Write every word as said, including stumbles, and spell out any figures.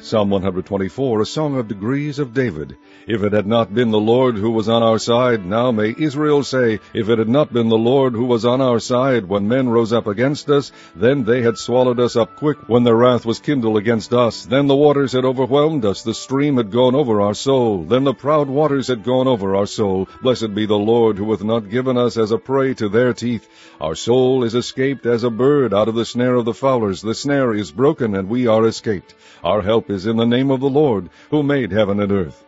Psalm one twenty-four, a song of degrees of David. If it had not been the Lord who was on our side, now may Israel say, if it had not been the Lord who was on our side, when men rose up against us, then they had swallowed us up quick, when their wrath was kindled against us. Then the waters had overwhelmed us, the stream had gone over our soul. Then the proud waters had gone over our soul. Blessed be the Lord, who hath not given us as a prey to their teeth. Our soul is escaped as a bird out of the snare of the fowlers. The snare is broken, and we are escaped. Our help is in the name of the Lord, who made heaven and earth.